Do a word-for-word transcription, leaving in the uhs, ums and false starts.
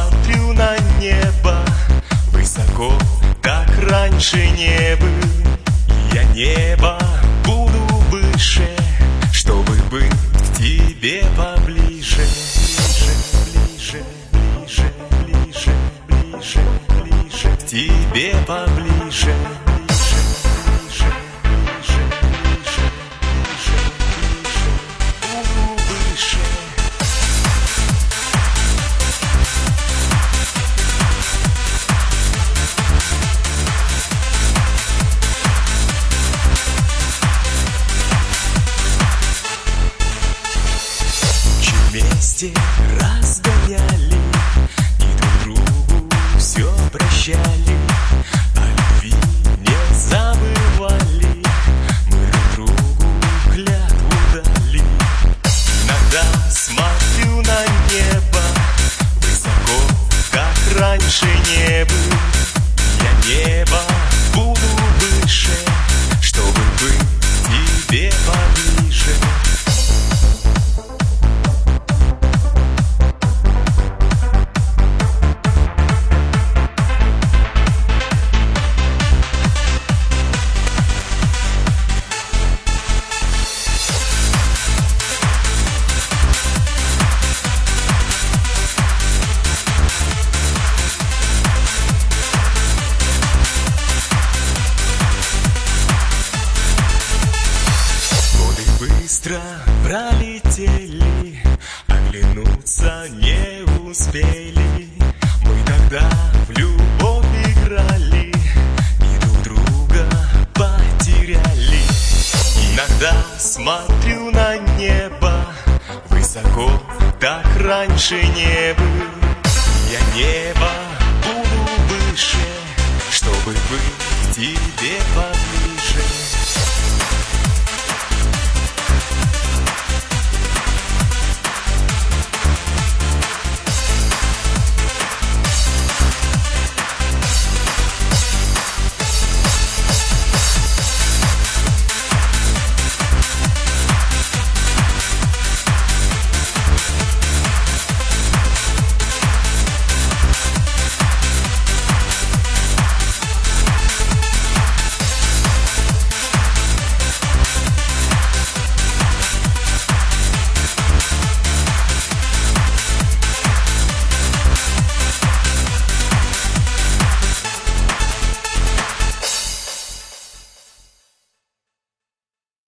смотрю на небо высоко, как раньше не был. Я небо буду выше, чтобы быть к тебе поближе. Ближе, ближе, ближе, ближе, ближе, ближе, к тебе поближе. Вместе разгоняли и друг другу все прощали, о любви не забывали, мы друг другу клятву дали. Иногда смотрю на небо высоко, как раньше не был. Я небо буду выше, чтобы быть к тебе поближе. Быстро пролетели, оглянуться не успели. Мы тогда в любовь играли и друг друга потеряли. Иногда смотрю на небо высоко, так раньше не был. Я небо буду выше, чтобы быть к тебе поближе.